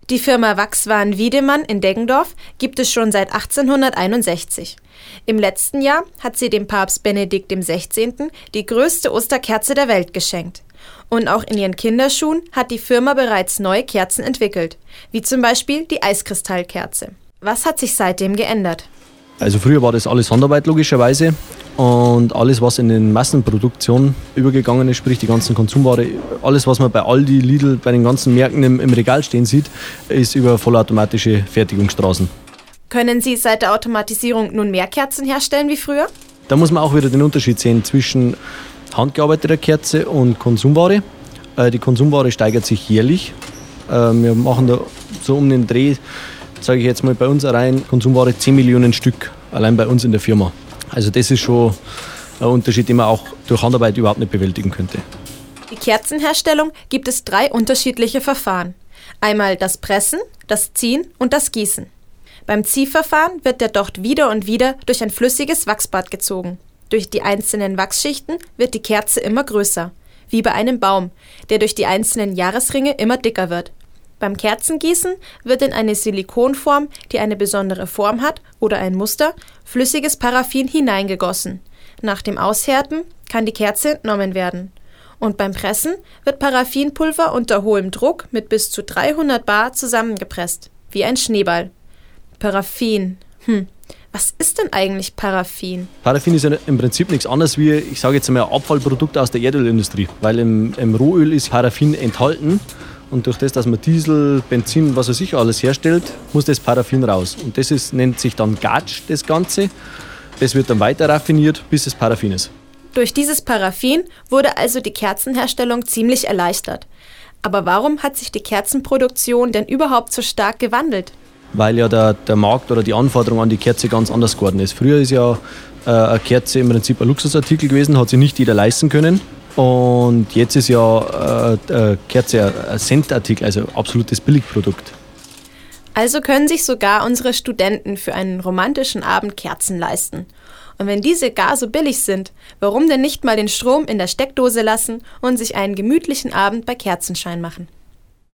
Die Firma Wachswaren Wiedemann in Deggendorf gibt es schon seit 1861. Im letzten Jahr hat sie dem Papst Benedikt XVI. Die größte Osterkerze der Welt geschenkt. Und auch in ihren Kinderschuhen hat die Firma bereits neue Kerzen entwickelt, wie zum Beispiel die Eiskristallkerze. Was hat sich seitdem geändert? Also früher war das alles Handarbeit logischerweise und alles, was in den Massenproduktion übergegangen ist, sprich die ganzen Konsumware, alles, was man bei Aldi, Lidl, bei den ganzen Märkten im Regal stehen sieht, ist über vollautomatische Fertigungsstraßen. Können Sie seit der Automatisierung nun mehr Kerzen herstellen wie früher? Da muss man auch wieder den Unterschied sehen zwischen handgearbeiteter Kerze und Konsumware. Die Konsumware steigert sich jährlich. Wir machen da so um den Dreh, sage ich jetzt mal, bei uns rein Konsumware 10 Millionen Stück, allein bei uns in der Firma. Also das ist schon ein Unterschied, den man auch durch Handarbeit überhaupt nicht bewältigen könnte. Die Kerzenherstellung gibt es 3 unterschiedliche Verfahren. Einmal das Pressen, das Ziehen und das Gießen. Beim Ziehverfahren wird der Docht wieder und wieder durch ein flüssiges Wachsbad gezogen. Durch die einzelnen Wachsschichten wird die Kerze immer größer, wie bei einem Baum, der durch die einzelnen Jahresringe immer dicker wird. Beim Kerzengießen wird in eine Silikonform, die eine besondere Form hat oder ein Muster, flüssiges Paraffin hineingegossen. Nach dem Aushärten kann die Kerze entnommen werden. Und beim Pressen wird Paraffinpulver unter hohem Druck mit bis zu 300 bar zusammengepresst, wie ein Schneeball. Paraffin. Was ist denn eigentlich Paraffin? Paraffin ist ja im Prinzip nichts anderes wie, ich sage jetzt einmal, ein Abfallprodukt aus der Erdölindustrie. Weil im Rohöl ist Paraffin enthalten. Und durch das, dass man Diesel, Benzin, was weiß ich alles herstellt, muss das Paraffin raus. Und das nennt sich dann Gatsch, das Ganze. Das wird dann weiter raffiniert, bis es Paraffin ist. Durch dieses Paraffin wurde also die Kerzenherstellung ziemlich erleichtert. Aber warum hat sich die Kerzenproduktion denn überhaupt so stark gewandelt? Weil ja der Markt oder die Anforderung an die Kerze ganz anders geworden ist. Früher ist ja eine Kerze im Prinzip ein Luxusartikel gewesen, hat sich nicht jeder leisten können. Und jetzt ist ja Kerze ein Centartikel, also absolutes Billigprodukt. Also können sich sogar unsere Studenten für einen romantischen Abend Kerzen leisten. Und wenn diese gar so billig sind, warum denn nicht mal den Strom in der Steckdose lassen und sich einen gemütlichen Abend bei Kerzenschein machen?